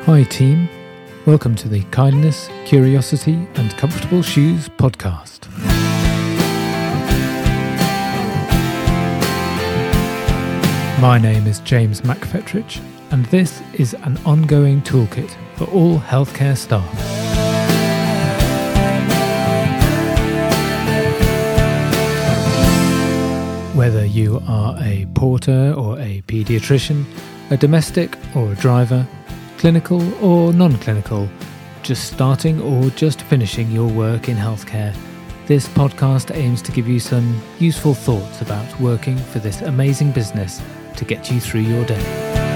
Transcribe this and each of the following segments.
Hi team, welcome to the Kindness, Curiosity and Comfortable Shoes podcast. My name is James McFetrich and this is an ongoing toolkit for all healthcare staff. Whether you are a porter or a paediatrician, a domestic or a driver, clinical or non-clinical, just starting or just finishing your work in healthcare, this podcast aims to give you some useful thoughts about working for this amazing business to get you through your day.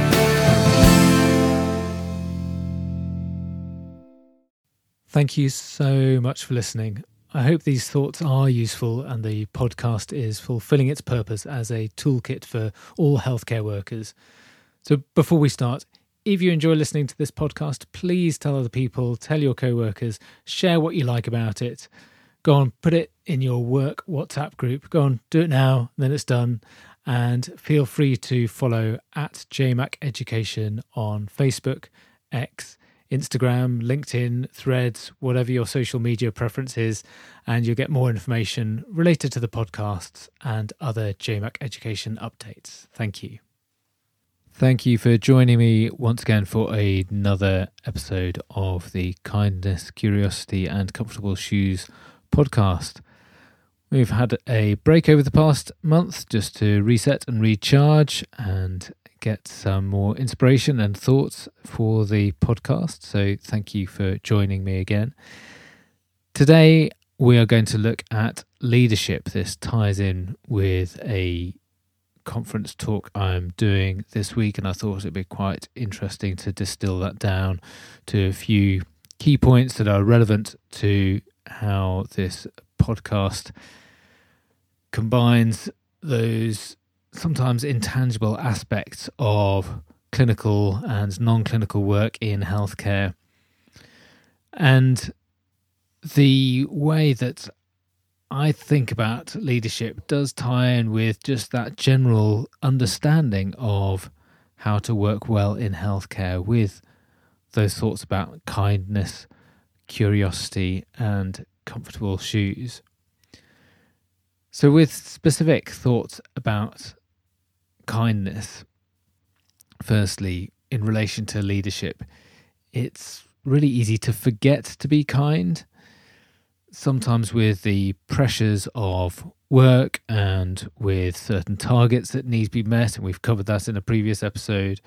Thank you so much for listening. I hope these thoughts are useful and the podcast is fulfilling its purpose as a toolkit for all healthcare workers. So before we start, if you enjoy listening to this podcast, please tell other people, tell your co-workers, share what you like about it. Go on, put it in your work WhatsApp group. Go on, do it now, then it's done. And feel free to follow at JMac Education on Facebook, X, Instagram, LinkedIn, Threads, whatever your social media preference is, and you'll get more information related to the podcasts and other JMac Education updates. Thank you. Thank you for joining me once again for another episode of the Kindness, Curiosity and Comfortable Shoes podcast. We've had a break over the past month just to reset and recharge and get some more inspiration and thoughts for the podcast. So thank you for joining me again. Today we are going to look at leadership. This ties in with a conference talk I'm doing this week, and I thought it'd be quite interesting to distill that down to a few key points that are relevant to how this podcast combines those sometimes intangible aspects of clinical and non-clinical work in healthcare, and the way that I think about leadership does tie in with just that general understanding of how to work well in healthcare with those thoughts about kindness, curiosity, and comfortable shoes. So with specific thoughts about kindness, firstly, in relation to leadership, it's really easy to forget to be kind. Sometimes with the pressures of work and with certain targets that need to be met, and we've covered that in a previous episode,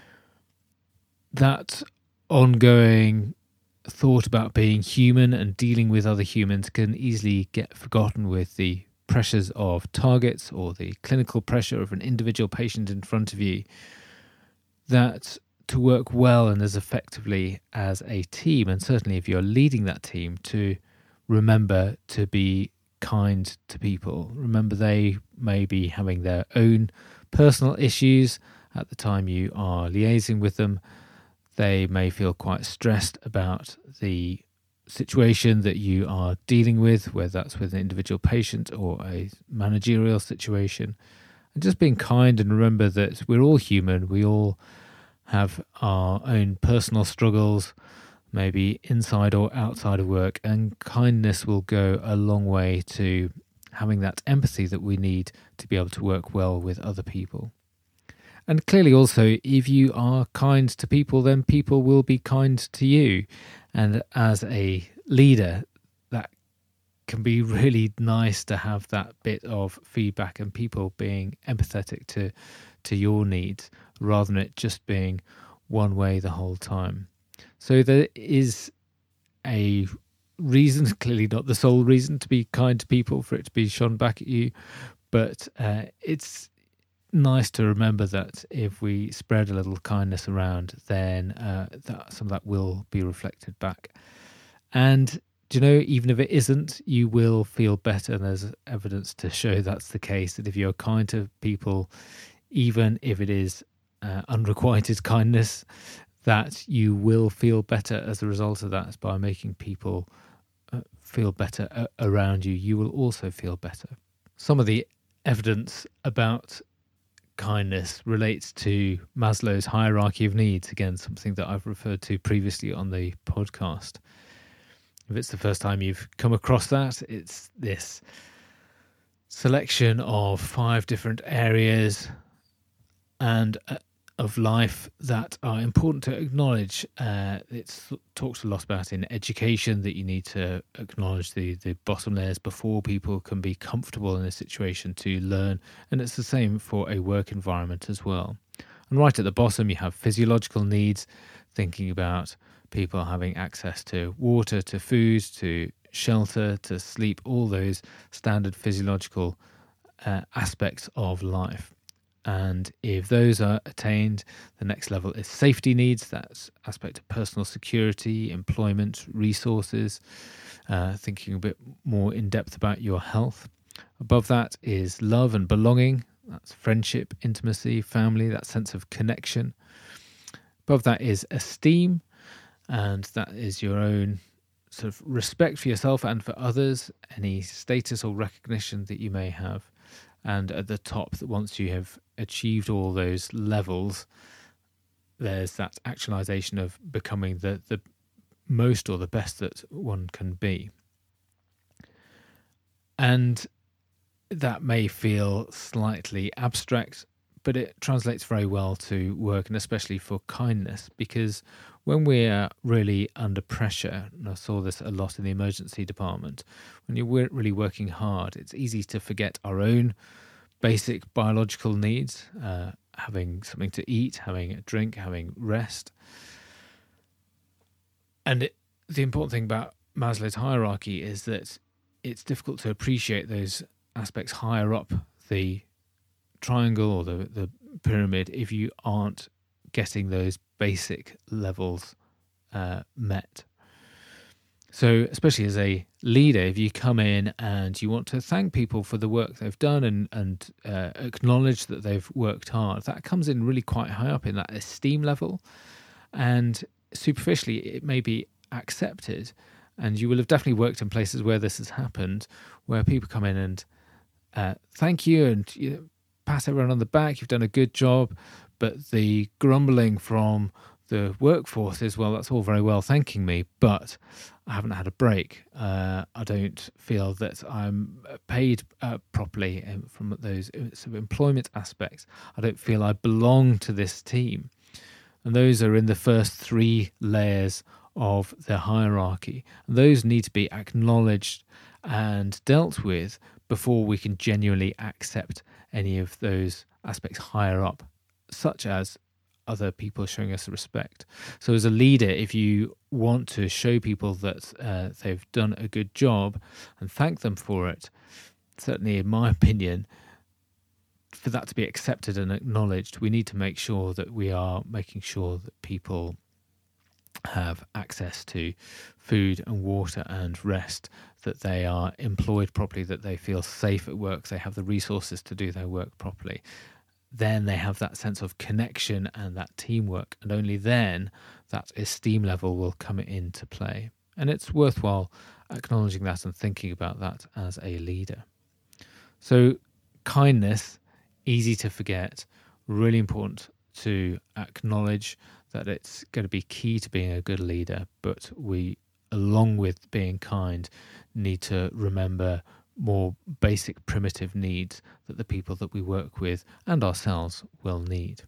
that ongoing thought about being human and dealing with other humans can easily get forgotten with the pressures of targets or the clinical pressure of an individual patient in front of you. That to work well and as effectively as a team, and certainly if you're leading that team, to remember to be kind to people. Remember they may be having their own personal issues at the time you are liaising with them. They may feel quite stressed about the situation that you are dealing with, whether that's with an individual patient or a managerial situation. And just being kind, and remember that we're all human. We all have our own personal struggles, maybe inside or outside of work, and kindness will go a long way to having that empathy that we need to be able to work well with other people. And clearly also, if you are kind to people, then people will be kind to you. And as a leader, that can be really nice to have that bit of feedback and people being empathetic to your needs, rather than it just being one way the whole time. So there is a reason, clearly not the sole reason, to be kind to people, for it to be shone back at you. But it's nice to remember that if we spread a little kindness around, then some of that will be reflected back. And, even if it isn't, you will feel better. And there's evidence to show that's the case, that if you're kind to people, even if it is unrequited kindness, that you will feel better as a result of that. By making people feel better around you, you will also feel better. Some of the evidence about kindness relates to Maslow's hierarchy of needs. Again, something that I've referred to previously on the podcast. If it's the first time you've come across that, it's this selection of 5 different areas and of life that are important to acknowledge. It's talked a lot about in education that you need to acknowledge the bottom layers before people can be comfortable in a situation to learn. And it's the same for a work environment as well. And right at the bottom, you have physiological needs, thinking about people having access to water, to food, to shelter, to sleep, all those standard physiological aspects of life. And if those are attained, the next level is safety needs. That's aspect of personal security, employment, resources, thinking a bit more in depth about your health. Above that is love and belonging. That's friendship, intimacy, family, that sense of connection. Above that is esteem, and that is your own sort of respect for yourself and for others, any status or recognition that you may have. And at the top, that once you have achieved all those levels, there's that actualization of becoming the most or the best that one can be. And that may feel slightly abstract, but it translates very well to work, and especially for kindness, because when we're really under pressure, and I saw this a lot in the emergency department, when you're really working hard, it's easy to forget our own basic biological needs, having something to eat, having a drink, having rest. And the important thing about Maslow's hierarchy is that it's difficult to appreciate those aspects higher up the triangle or the pyramid if you aren't getting those basic levels met. So especially as a leader, if you come in and you want to thank people for the work they've done and acknowledge that they've worked hard, that comes in really quite high up in that esteem level. And superficially, it may be accepted. And you will have definitely worked in places where this has happened, where people come in and thank you and pat everyone on the back, you've done a good job. But the grumbling from the workforce is, well, that's all very well thanking me, but I haven't had a break. I don't feel that I'm paid properly from those sort of employment aspects. I don't feel I belong to this team. And those are in the first 3 layers of the hierarchy. And those need to be acknowledged and dealt with before we can genuinely accept any of those aspects higher up, such as other people showing us respect. So as a leader, if you want to show people that they've done a good job and thank them for it, certainly in my opinion, for that to be accepted and acknowledged, we need to make sure that we are making sure that people have access to food and water and rest, that they are employed properly, that they feel safe at work, they have the resources to do their work properly. Then they have that sense of connection and that teamwork, and only then that esteem level will come into play. And it's worthwhile acknowledging that and thinking about that as a leader. So kindness, easy to forget, really important to acknowledge that it's going to be key to being a good leader, but we, along with being kind, need to remember more basic primitive needs that the people that we work with and ourselves will need.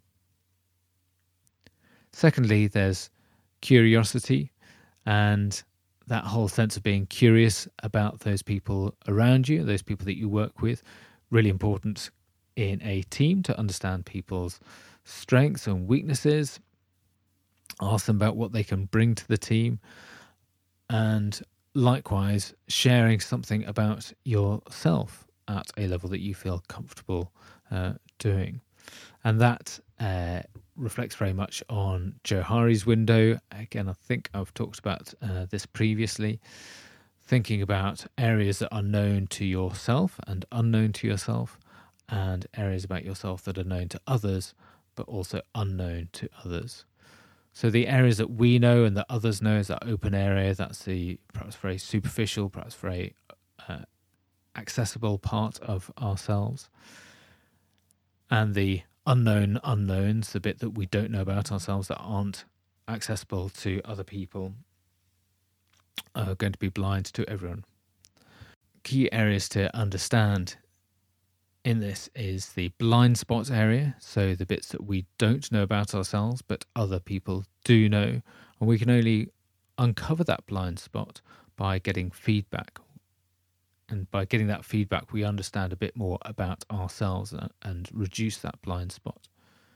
Secondly, there's curiosity, and that whole sense of being curious about those people around you, those people that you work with. Really important in a team to understand people's strengths and weaknesses, ask them about what they can bring to the team, and likewise sharing something about yourself at a level that you feel comfortable doing. And that reflects very much on Johari's window. Again, I think I've talked about this previously, thinking about areas that are known to yourself and unknown to yourself, and areas about yourself that are known to others but also unknown to others. So the areas that we know and that others know is that open area. That's the perhaps very superficial, perhaps very accessible part of ourselves. And the unknown unknowns, the bit that we don't know about ourselves that aren't accessible to other people, are going to be blind to everyone. Key areas to understand in this is the blind spots area, so the bits that we don't know about ourselves but other people do know, and we can only uncover that blind spot by getting feedback. And by getting that feedback, we understand a bit more about ourselves and reduce that blind spot.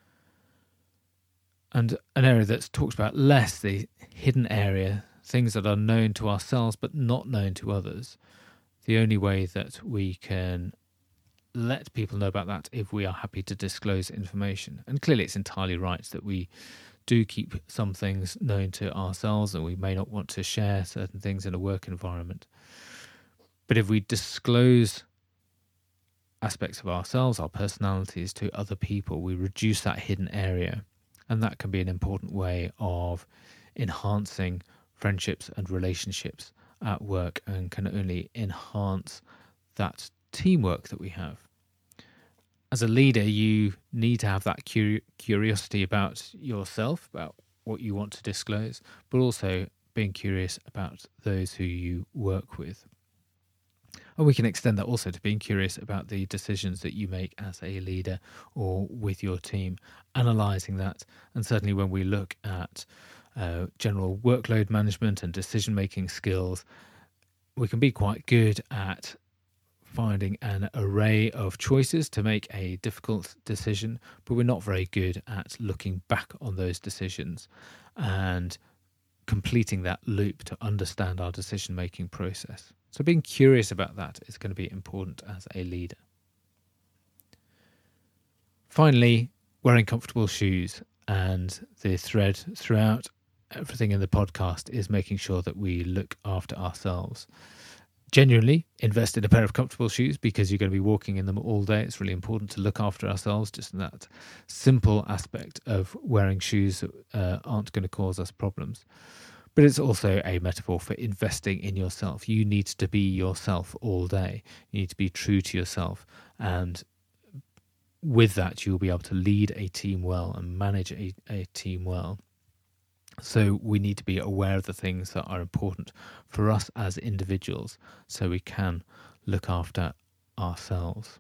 And an area that's talked about less, the hidden area, things that are known to ourselves but not known to others. The only way that we can let people know about that if we are happy to disclose information. And clearly it's entirely right that we do keep some things known to ourselves, and we may not want to share certain things in a work environment. But if we disclose aspects of ourselves, our personalities, to other people, we reduce that hidden area. And that can be an important way of enhancing friendships and relationships at work, and can only enhance that teamwork that we have. As a leader, you need to have that curiosity about yourself, about what you want to disclose, but also being curious about those who you work with. And we can extend that also to being curious about the decisions that you make as a leader or with your team, analysing that. And certainly when we look at general workload management and decision-making skills, we can be quite good at finding an array of choices to make a difficult decision, but we're not very good at looking back on those decisions and completing that loop to understand our decision-making process. So being curious about that is going to be important as a leader. Finally, wearing comfortable shoes, and the thread throughout everything in the podcast is making sure that we look after ourselves. Genuinely invest in a pair of comfortable shoes, because you're going to be walking in them all day. It's really important to look after ourselves, just in that simple aspect of wearing shoes that aren't going to cause us problems. But it's also a metaphor for investing in yourself. You need to be yourself all day. You need to be true to yourself. And with that, you'll be able to lead a team well and manage a team well. So we need to be aware of the things that are important for us as individuals, so we can look after ourselves.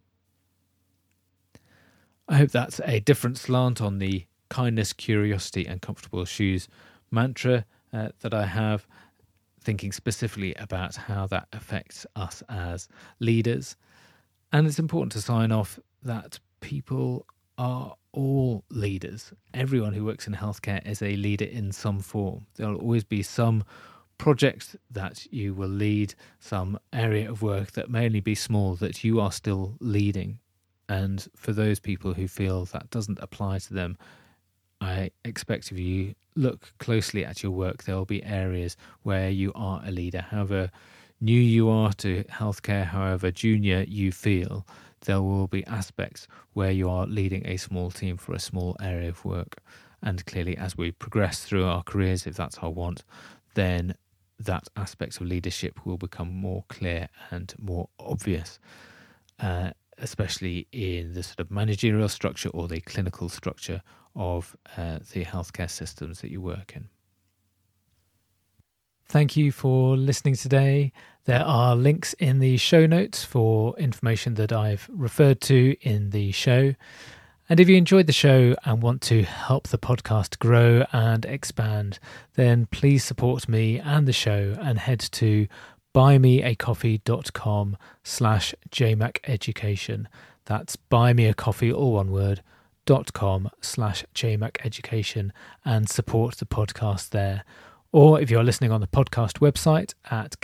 I hope that's a different slant on the kindness, curiosity and comfortable shoes mantra that I have, thinking specifically about how that affects us as leaders. And it's important to sign off that people are all leaders. Everyone who works in healthcare is a leader in some form. There will always be some project that you will lead, some area of work that may only be small that you are still leading. And for those people who feel that doesn't apply to them, I expect of you, look closely at your work. There will be areas where you are a leader. However new you are to healthcare, however junior you feel, there will be aspects where you are leading a small team for a small area of work. And clearly, as we progress through our careers, if that's our want, then that aspect of leadership will become more clear and more obvious, especially in the sort of managerial structure or the clinical structure of the healthcare systems that you work in. Thank you for listening today. There are links in the show notes for information that I've referred to in the show. And if you enjoyed the show and want to help the podcast grow and expand, then please support me and the show and head to buymeacoffee.com/jmaceducation. That's buymeacoffee, all one word, .com/jmaceducation, and support the podcast there. Or if you're listening on the podcast website at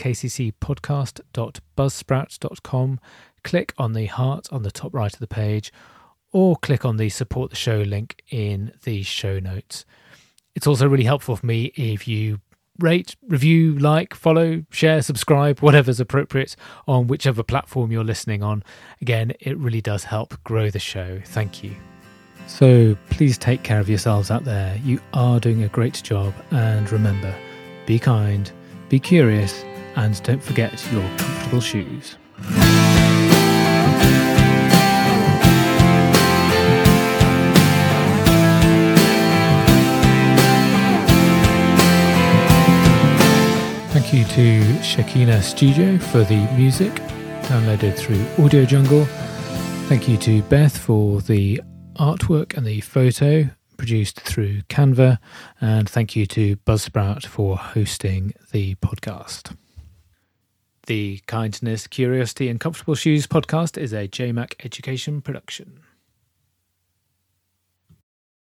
kccpodcast.buzzsprout.com, click on the heart on the top right of the page, or click on the support the show link in the show notes. It's also really helpful for me if you rate, review, like, follow, share, subscribe, whatever's appropriate on whichever platform you're listening on. Again, it really does help grow the show. Thank you. So please take care of yourselves out there. You are doing a great job. And remember, be kind, be curious, and don't forget your comfortable shoes. Thank you to Shekinah Studio for the music, downloaded through Audio Jungle. Thank you to Beth for the artwork and the photo, produced through Canva. And thank you to Buzzsprout for hosting the podcast. The Kindness, Curiosity and Comfortable Shoes podcast is a JMac Education production.